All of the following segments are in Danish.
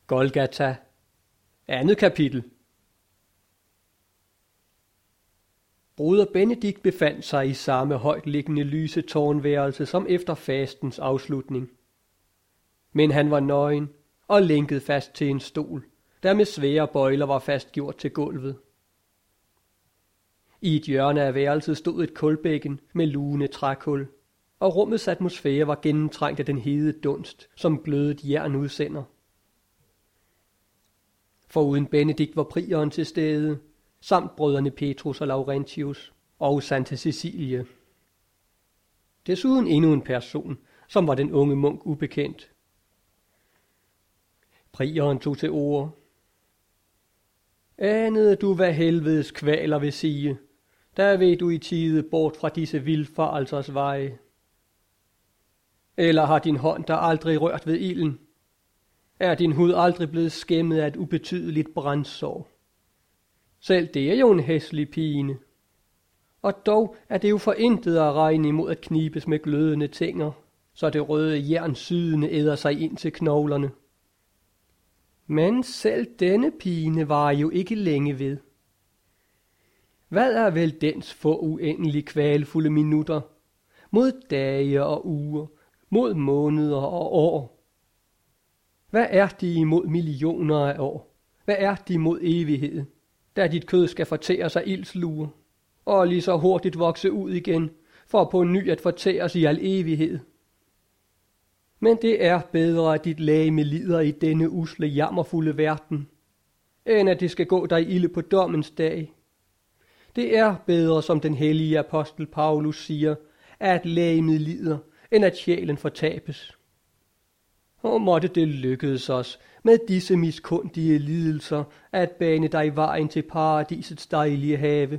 Golgata, 2. kapitel. Broder Benedikt befandt sig i samme højtliggende lyse tårnværelse som efter fastens afslutning. Men han var nøgen og lænket fast til en stol, der med svære bøjler var fastgjort til gulvet. I et hjørne af værelset stod et kulbækken med lugende trækul, og rummets atmosfære var gennemtrængt af den hede dunst, som glødet jern udsender. Foruden Benedikt var prieren til stede, samt brødrene Petrus og Laurentius og Santa Cecilie. Desuden endnu en person, som var den unge munk ubekendt. Prieren tog til ord. Anede du, hvad helvedes kvaler vil sige, der ved du i tide bort fra disse vildfarelsers veje. Eller har din hånd der aldrig rørt ved ilden? Er din hud aldrig blevet skæmmet af et ubetydeligt brandsår? Selv det er jo en hæslig pine. Og dog er det jo forintet at regne imod at knibes med glødende tænger, så det røde jern sydende æder sig ind til knoglerne. Men selv denne pine var jo ikke længe ved. Hvad er vel dens få uendelig kvalfulde minutter, mod dage og uger, mod måneder og år? Hvad er de imod millioner af år? Hvad er de imod evigheden, da dit kød skal fortære sig ildsluger, og lige så hurtigt vokse ud igen, for på ny at fortæres i al evighed? Men det er bedre, at dit legeme lider i denne usle, jammerfulde verden, end at det skal gå dig ilde på dommens dag. Det er bedre, som den hellige apostel Paulus siger, at legemet lider, end at sjælen fortabes. Og måtte det lykkedes os med disse miskundige lidelser at bane dig vejen til paradisets dejlige have.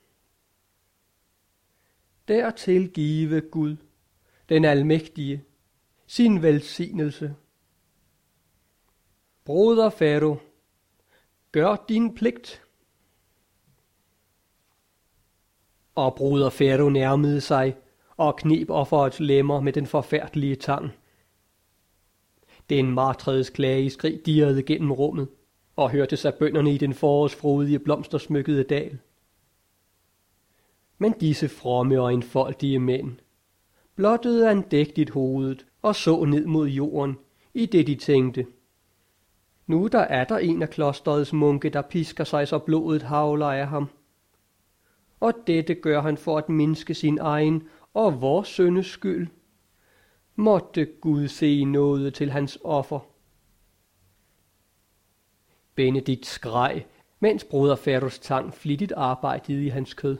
Dertil give Gud, den almægtige, sin velsignelse. Broder Fero, gør din pligt. Og broder Fero nærmede sig og kneb offerets lemmer med den forfærdelige tang. Den martredes klageskrig dirrede gennem rummet og hørte sig bønderne i den forårsfrodige blomstersmykkede dal. Men disse fromme og enfoldige mænd blottede andægtigt hovedet og så ned mod jorden, i det de tænkte. Nu der er der en af klosterets munke, der pisker sig, så blodet hagler af ham. Og dette gør han for at mindske sin egen og vores syndes skyld. Måtte Gud se noget til hans offer. Benedikt skreg, mens broder Feros tang flittigt arbejdede i hans kød.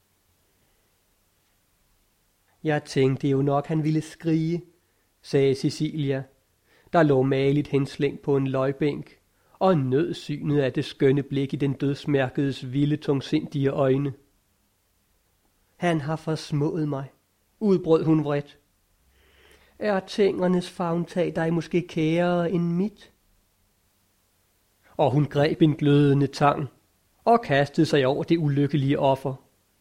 Jeg tænkte jo nok, han ville skrige, sagde Cecilia, der lå maligt henslængt på en løgbænk og nød synet af det skønne blik i den dødsmærkedes vilde, tungsindige øjne. Han har forsmået mig, udbrød hun vredt. Er tængernes favntag dig måske kærere end mit? Og hun greb en glødende tang og kastede sig over det ulykkelige offer.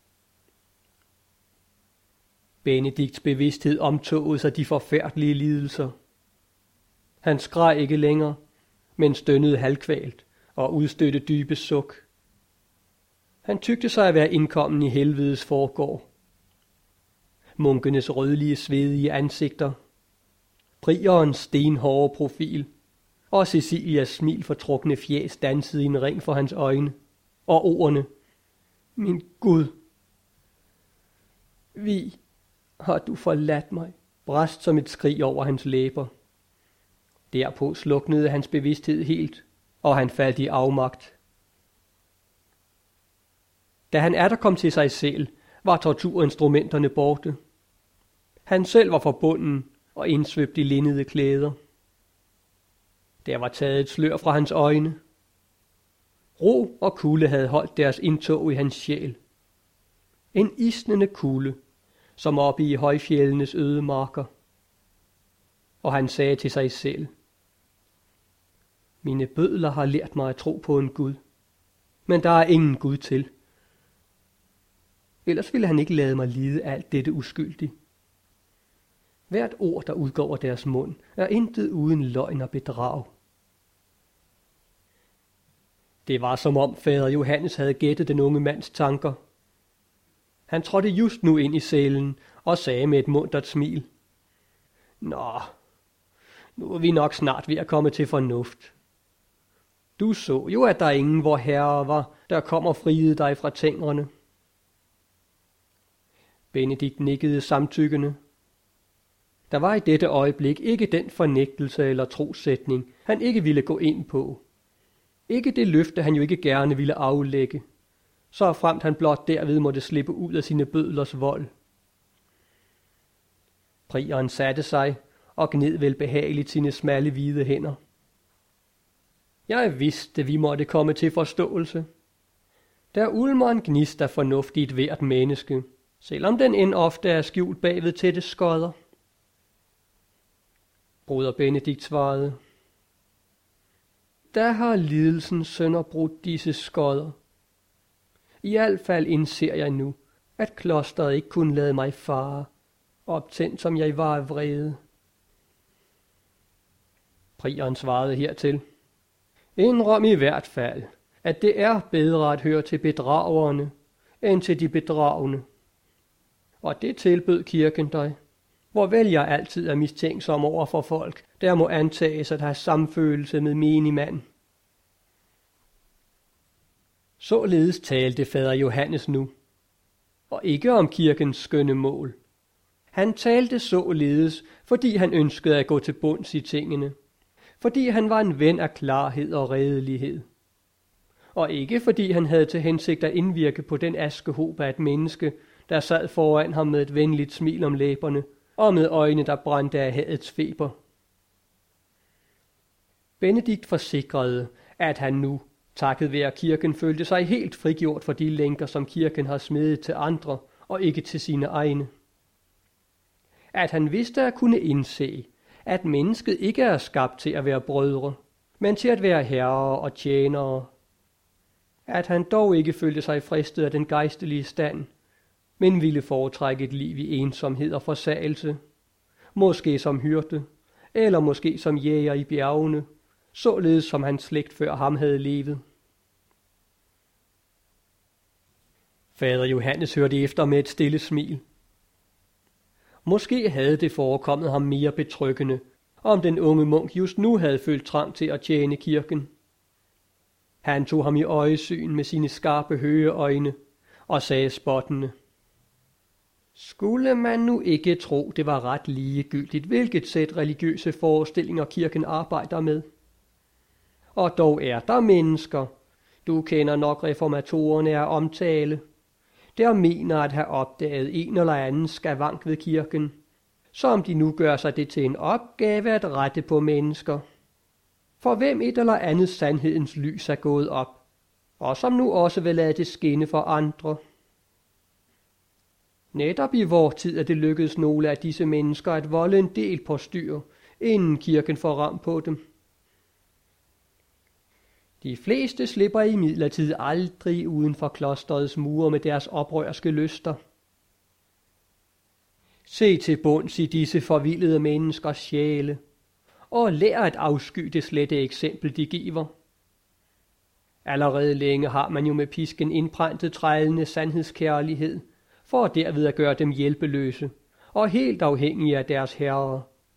Benedikts bevidsthed omtogede sig de forfærdelige lidelser. Han skreg ikke længere, men stønnede halvkvalt og udstødte dybe suk. Han tykte sig at være indkommen i helvedes forgård. Munkenes rødlige, svedige ansigter, prierens stenhårde profil og Cecilias smil fortrukne fjæs dansede i en ring for hans øjne, og ordene, min Gud, vi har du forladt mig, brast som et skrig over hans læber. Derpå sluknede hans bevidsthed helt, og han faldt i afmagt. Da han atter kom til sig selv, var torturinstrumenterne borte. Han selv var forbunden og indsvøbt i linnede klæder. Der var taget et slør fra hans øjne. Ro og kulde havde holdt deres indtog i hans sjæl. En isnende kulde, som oppe i højfjellenes øde marker. Og han sagde til sig selv, mine bødler har lært mig at tro på en Gud, men der er ingen Gud til. Ellers ville han ikke lade mig lide alt dette uskyldigt. Hvert ord, der udgår af deres mund, er intet uden løgn og bedrag. Det var som om fader Johannes havde gættet den unge mands tanker. Han trådte just nu ind i cellen og sagde med et muntert smil: Nå, nu er vi nok snart ved at komme til fornuft. Du så jo, at der ingen vor herre var, der kom og friede dig fra tængrene. Benedikt nikkede samtykkende. Der var i dette øjeblik ikke den fornægtelse eller trossætning, han ikke ville gå ind på. Ikke det løfte, han jo ikke gerne ville aflægge, så fremt han blot derved måtte slippe ud af sine bødlers vold. Prieren satte sig og gned velbehageligt sine smalle hvide hænder. Jeg vidste, vi måtte komme til forståelse. Der ulmer en gnist af fornuft i et hvert menneske, selvom den end ofte er skjult bagved tætte skodder. Broder Benedikt svarede: Der har lidelsens sønner brudt disse skodder. I alt fald indser jeg nu, at klosteret ikke kunne lade mig fare, optændt som jeg var af vrede. Prieren svarede hertil: Indrøm i hvert fald, at det er bedre at høre til bedragerne, end til de bedragende. Og det tilbød kirken dig, hvor vel jeg altid er mistænksom over for folk, der må antages at have samfølelse med menigmand. Således talte fader Johannes nu, og ikke om kirkens skønne mål. Han talte således, fordi han ønskede at gå til bunds i tingene, fordi han var en ven af klarhed og redelighed, og ikke fordi han havde til hensigt at indvirke på den askehob af et menneske, der sad foran ham med et venligt smil om læberne og med øjne, der brændte af hadets feber. Benedikt forsikrede, at han nu, takket være kirken, følte sig helt frigjort for de lænker, som kirken har smedet til andre og ikke til sine egne. At han vidste at kunne indse, at mennesket ikke er skabt til at være brødre, men til at være herrer og tjenere. At han dog ikke følte sig fristet af den gejstelige stand, men ville foretrække et liv i ensomhed og forsagelse, måske som hyrde, eller måske som jæger i bjergene, således som hans slægt før ham havde levet. Fader Johannes hørte efter med et stille smil. Måske havde det forekommet ham mere betryggende, om den unge munk just nu havde følt trang til at tjene kirken. Han tog ham i øjesyn med sine skarpe høgeøjne og sagde spottende: Skulle man nu ikke tro, det var ret ligegyldigt, hvilket sæt religiøse forestillinger kirken arbejder med? Og dog er der mennesker, du kender nok reformatorerne af omtale, der mener at have opdaget en eller anden skavank ved kirken, som de nu gør sig det til en opgave at rette på mennesker, for hvem et eller andet sandhedens lys er gået op, og som nu også vil lade det skinne for andre. Netop i vor tid er det lykkedes nogle af disse mennesker at volde en del på styr, inden kirken får ram på dem. De fleste slipper imidlertid aldrig uden for klosterets mure med deres oprørske lyster. Se til bunds i disse forvildede menneskers sjæle, og lær at afsky det slette eksempel, de giver. Allerede længe har man jo med pisken indpræntet trællende sandhedskærlighed, for derved at gøre dem hjælpeløse og helt afhængige af deres herrer.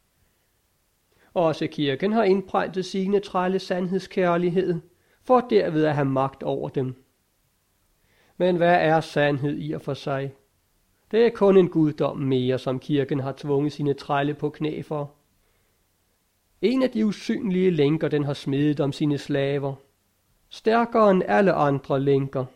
Også kirken har indpræntet sine trælle sandhedskærlighed, for derved at have magt over dem. Men hvad er sandhed i og for sig? Det er kun en guddom mere, som kirken har tvunget sine trælle på knæ for. En af de usynlige lænker, den har smedet om sine slaver. Stærkere end alle andre lænker.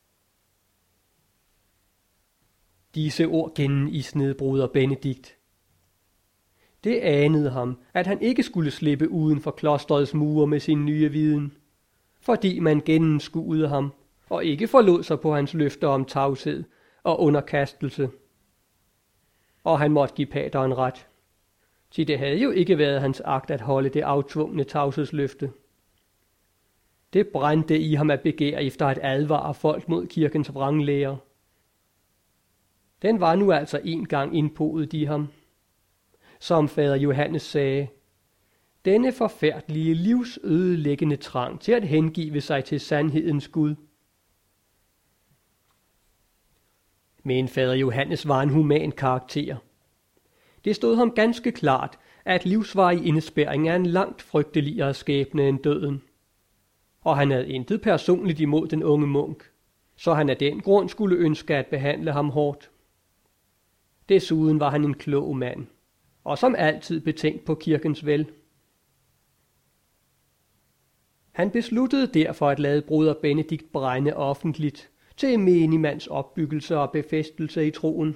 Disse ord genisnede broder Benedikt. Det anede ham, at han ikke skulle slippe uden for klosterets mure med sin nye viden, fordi man gennemskuede ham og ikke forlod sig på hans løfter om tavshed og underkastelse. Og han måtte give pateren ret, for det havde jo ikke været hans agt at holde det aftvungne tavshedsløfte. Det brændte i ham at begære efter at advare folk mod kirkens vranglærer. Den var nu altså en gang indpodet i ham. Som fader Johannes sagde, denne forfærdelige livsødelæggende trang til at hengive sig til sandhedens Gud. Men fader Johannes var en human karakter. Det stod ham ganske klart, at livsvarig indespærring er en langt frygteligere skæbne end døden. Og han havde intet personligt imod den unge munk, så han af den grund skulle ønske at behandle ham hårdt. Desuden var han en klog mand, og som altid betænkt på kirkens vel. Han besluttede derfor at lade broder Benedikt brænde offentligt til menigmands opbyggelse og befæstelse i troen.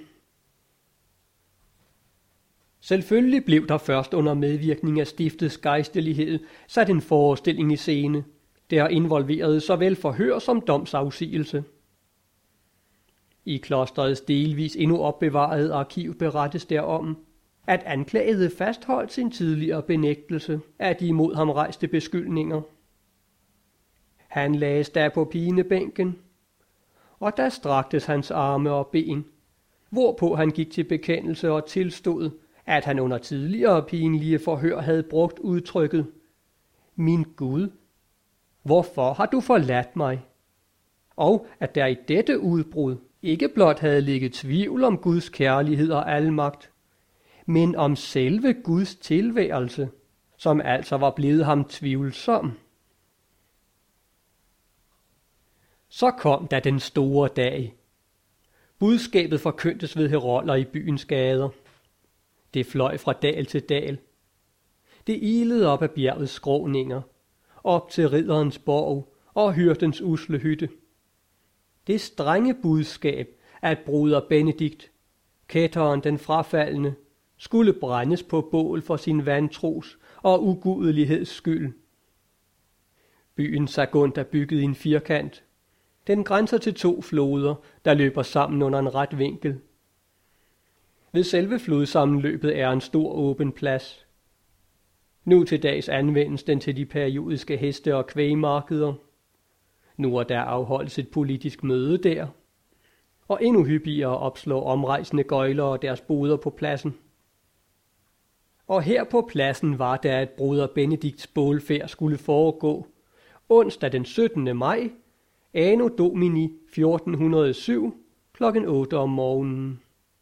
Selvfølgelig blev der først under medvirkning af stiftets gejstelighed sat en forestilling i scene, der involverede såvel forhør som domsafsigelse. I klosterets delvis endnu opbevarede arkiv berettes derom, at anklagede fastholdt sin tidligere benægtelse af de imod ham rejste beskyldninger. Han lagdes da på pinebænken, og der straktes hans arme og ben, hvorpå han gik til bekendelse og tilstod, at han under tidligere pinlige forhør havde brugt udtrykket: "Min Gud, hvorfor har du forladt mig?" Og at der i dette udbrud ikke blot havde ligget tvivl om Guds kærlighed og almagt, men om selve Guds tilværelse, som altså var blevet ham tvivlsom. Så kom da den store dag. Budskabet forkyndtes ved heroller i byens gader. Det fløj fra dal til dal. Det ilede op af bjergets skråninger, op til ridderens borg og hyrdens usle hytte. Det strenge budskab, at broder Benedikt, kætteren den frafaldne, skulle brændes på bål for sin vantros og ugudeligheds skyld. Byen Sagunt er bygget i en firkant. Den grænser til 2 floder, der løber sammen under en ret vinkel. Ved selve flodsammenløbet er en stor åben plads. Nu til dags anvendes den til de periodiske heste- og kvægmarkeder. Nu er der afholdes et politisk møde der, og endnu hyppigere opslår omrejsende gøjler og deres boder på pladsen. Og her på pladsen var der, at broder Benedikts bålfærd skulle foregå onsdag den 17. maj, anno domini 1407, kl. 8 om morgenen.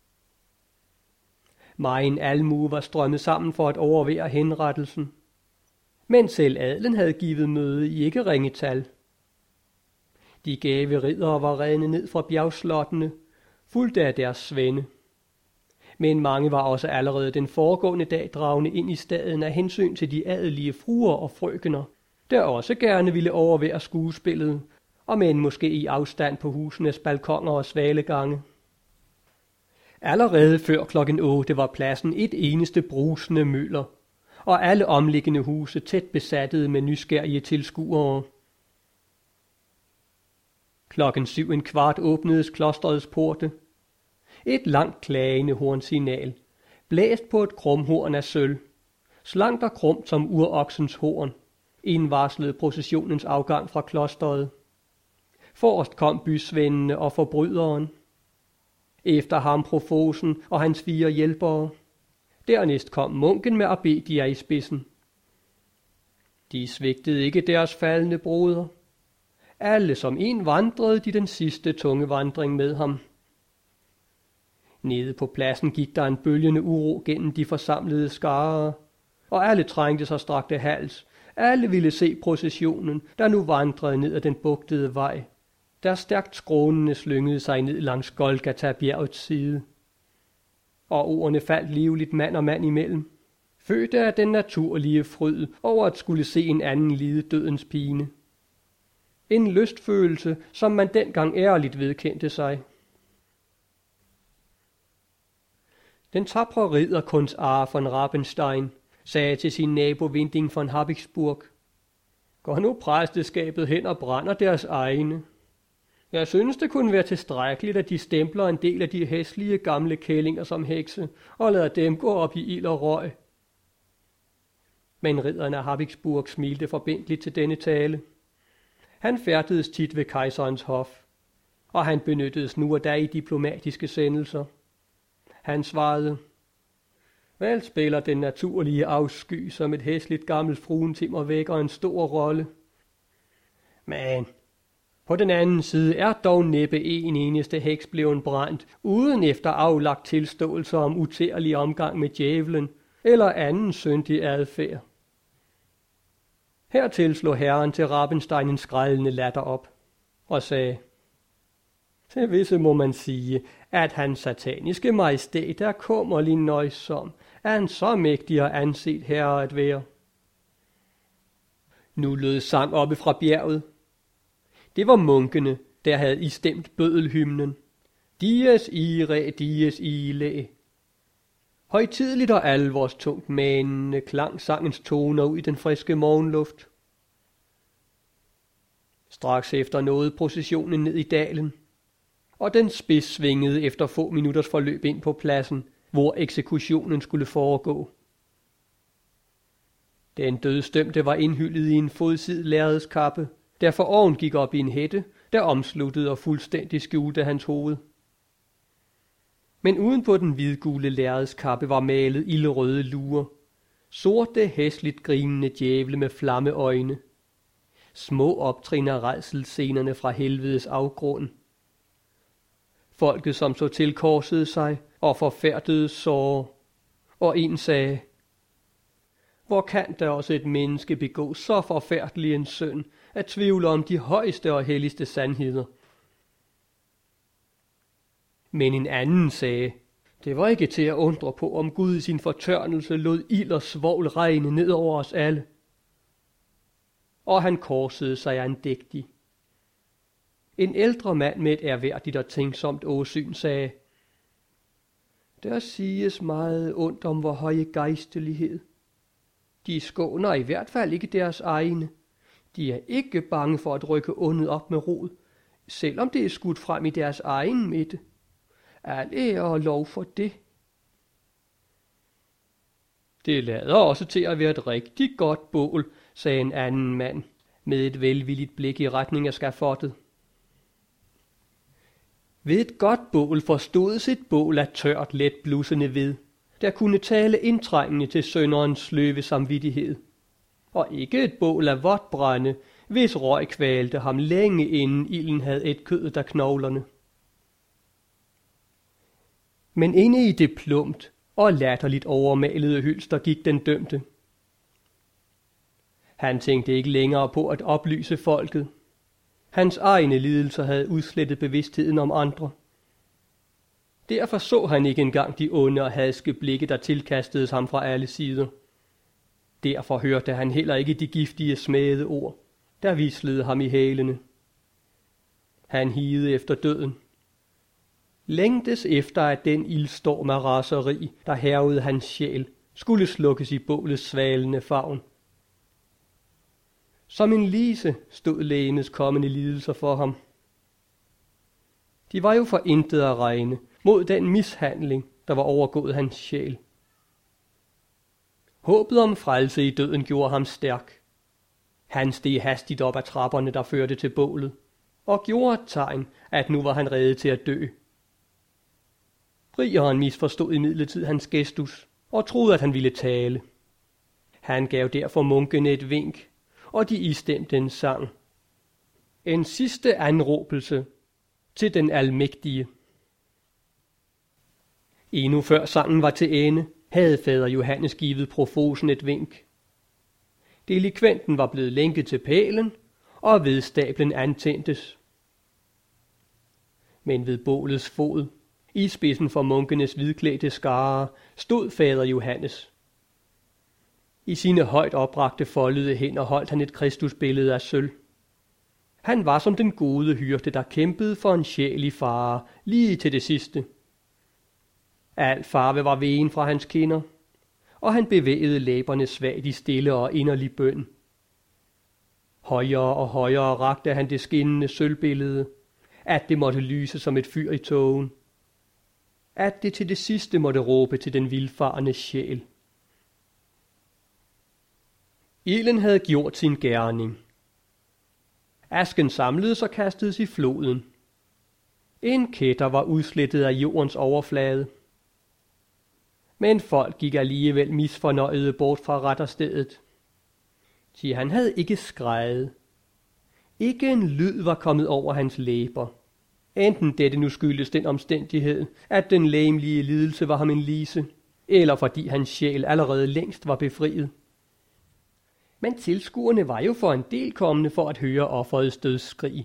Megen almue var strømmet sammen for at overvære henrettelsen, men selv adelen havde givet møde i ikke ringe tal. De gave riddere var redne ned fra bjergslottene, fulgt af deres svende. Men mange var også allerede den foregående dag dragende ind i staden af hensyn til de adelige fruer og frøkener, der også gerne ville overvære skuespillet, og men måske i afstand på husenes balkoner og svalegange. Allerede før klokken 8 var pladsen et eneste brusende mylder, og alle omliggende huse tæt besattede med nysgerrige tilskuere. Klokken 7:15 åbnedes klosterets porte. Et langt klagende hornsignal, blæst på et krumhorn af sølv, slankt og krumt som uroksens horn, indvarslede processionens afgang fra klosteret. Forrest kom bysvendene og forbryderen. Efter ham profosen og hans 4 hjælpere. Dernæst kom munken med Abedia i spidsen. De svigtede ikke deres faldne broder. Alle som en vandrede de den sidste tunge vandring med ham. Nede på pladsen gik der en bølgende uro gennem de forsamlede skarer, og alle trængte sig strakte hals. Alle ville se processionen, der nu vandrede ned ad den bugtede vej, der stærkt skrånende slyngede sig ned langs Golgata-bjergets side. Og ordene faldt livligt mand og mand imellem, fødte af den naturlige fryd over at skulle se en anden lide dødens pine. En lystfølelse, som man dengang ærligt vedkendte sig. Den tapre ridder Kunz Ar von Rabenstein sagde til sin nabo Winding von Habichtsburg: "Går nu præsteskabet hen og brænder deres egne? Jeg synes, det kunne være tilstrækkeligt, at de stempler en del af de hæslige gamle kællinger som hekse, og lader dem gå op i ild og røg." Men ridderen af Habichtsburg smilte forbindeligt til denne tale. Han færdedes tit ved kejserens hof, og han benyttedes nu og da i diplomatiske sendelser. Han svarede: Vel spiller den naturlige afsky, som et hæsligt gammelt fruentimmer vækker en stor rolle. Men på den anden side er dog næppe en eneste heks blevet brændt, uden efter aflagt tilståelse om utærlig omgang med djævlen eller anden syndig adfærd. Hertil slog herren til Rabenstein en skrællende latter op og sagde: til visse må man sige, at hans sataniske majestæt er kummerlig nøjsom, er en så mægtig og anset herre at være. Nu lød sang oppe fra bjerget. Det var munkene, der havde istemt bødelhymnen. Dies ire, dies ile. Højtideligt og alvorstungt manende klang sangens toner ud i den friske morgenluft. Straks efter nåede processionen ned i dalen, og den spids svingede efter få minutters forløb ind på pladsen, hvor eksekutionen skulle foregå. Den dødsdømte var indhyllet i en fodsid lærredskappe, der for oven gik op i en hætte, der omsluttede og fuldstændig skjulte hans hoved. Men uden på den hvidgule lærredskappe var malet ildrøde lurer, sorte hæsligt grinende djævle med flammeøjne, små optrin af rædselsscenerne fra helvedes afgrund. Folket, som så til, korsede sig og forfærdede sår, og en sagde: hvor kan der også et menneske begå så forfærdelig en synd, at tvivle om de højeste og helligste sandheder? Men en anden sagde: det var ikke til at undre på, om Gud i sin fortørnelse lod ild og svovl regne ned over os alle. Og han korsede sig andægtig. En ældre mand med et ærværdigt og tænksomt åsyn sagde: der siges meget ondt om vor høje gejstelighed. De skåner i hvert fald ikke deres egne. De er ikke bange for at rykke ondet op med rod, selvom det er skudt frem i deres egen midte. Al ære og lov for det. Det lader også til at være et rigtig godt bål, sagde en anden mand, med et velvilligt blik i retning af skafottet. Ved et godt bål forstodes et bål af tørt, let blussende ved, der kunne tale indtrængende til synderens sløve samvittighed, og ikke et bål af vådt brænde, hvis røg kvalte ham længe inden ilden havde et kødet af knoglerne. Men inde i det plumt og latterligt overmalede hylster gik den dømte. Han tænkte ikke længere på at oplyse folket. Hans egne lidelser havde udslettet bevidstheden om andre. Derfor så han ikke engang de onde og hadske blikke, der tilkastedes ham fra alle sider. Derfor hørte han heller ikke de giftige smæde ord, der hvislede ham i hælene. Han higede efter døden. Længtes efter, at den ildstorm af raseri, der hærgede hans sjæl, skulle slukkes i bålets svalende favn. Som en lise stod legemets kommende lidelser for ham. De var jo for intet at regne mod den mishandling, der var overgået hans sjæl. Håbet om frelse i døden gjorde ham stærk. Han steg hastigt op ad trapperne, der førte til bålet, og gjorde et tegn, at nu var han rede til at dø. Prieren misforstod imidlertid hans gestus og troede, at han ville tale. Han gav derfor munkene et vink, og de istemte en sang. En sidste anråbelse til den almægtige. Endnu før sangen var til ende, havde fader Johannes givet profosen et vink. Delikventen var blevet lænket til pælen, og vedstablen antændtes. Men ved bålets fod, i spidsen for munkenes hvidklædte skare, stod fader Johannes. I sine højt oprakte foldede hænder holdt han et kristusbillede af sølv. Han var som den gode hyrde, der kæmpede for en sjæl i fare, lige til det sidste. Al farve var vegen fra hans kinder, og han bevægede læberne svagt i stille og inderlig bøn. Højere og højere rakte han det skinnende sølvbillede, at det måtte lyse som et fyr i tågen. At det til det sidste måtte råbe til den vildfarne sjæl. Ilden havde gjort sin gerning. Asken samledes og kastedes i floden. En kætter var udslettet af jordens overflade. Men folk gik alligevel misfornøjede bort fra retterstedet. Til han havde ikke skreget. Ikke en lyd var kommet over hans læber. Enten dette nu skyldes den omstændighed, at den legemlige lidelse var ham en lise, eller fordi hans sjæl allerede længst var befriet. Men tilskuerne var jo for en del kommende for at høre offerets dødsskrig.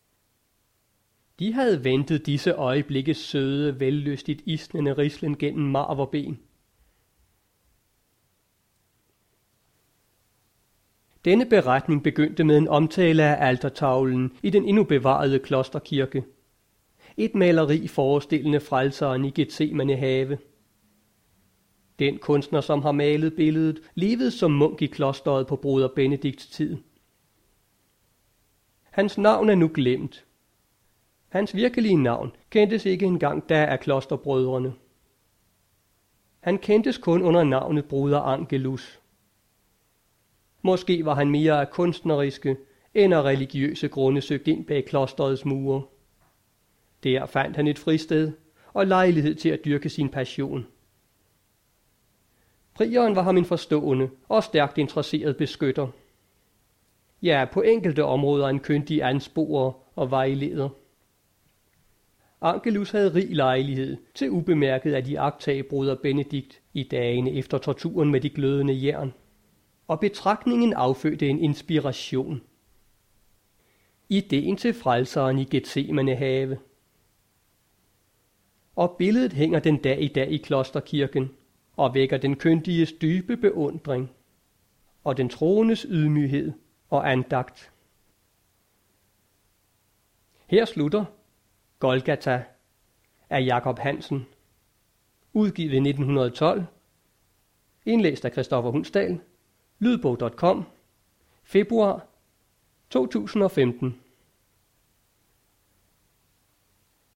De havde ventet disse øjeblikke søde, vellystigt isnende rislen gennem marv og ben. Denne beretning begyndte med en omtale af altertavlen i den endnu bevarede klosterkirke. Et maleri forestillende frelseren i Getsemane have. Den kunstner, som har malet billedet, levede som munk i klosteret på broder Benedikts tid. Hans navn er nu glemt. Hans virkelige navn kendtes ikke engang da af klosterbrødrene. Han kendtes kun under navnet broder Angelus. Måske var han mere af kunstneriske end af religiøse grunde søgt ind bag klosterets mure. Der fandt han et fristed og lejlighed til at dyrke sin passion. Prieren var ham en forstående og stærkt interesseret beskytter. Ja, på enkelte områder en kyndig ansporer og vejleder. Angelus havde rig lejlighed til ubemærket at iagttage broder Benedikt i dagene efter torturen med de glødende jern, og betragtningen affødte en inspiration. Ideen til frelseren i Getsemane have. Og billedet hænger den dag i dag i klosterkirken, og vækker den kyndiges dybe beundring, og den troendes ydmyghed og andagt. Her slutter Golgata af Jacob Hansen, udgivet i 1912, indlæst af Christoffer Hundsdal, lydbog.com, februar 2015.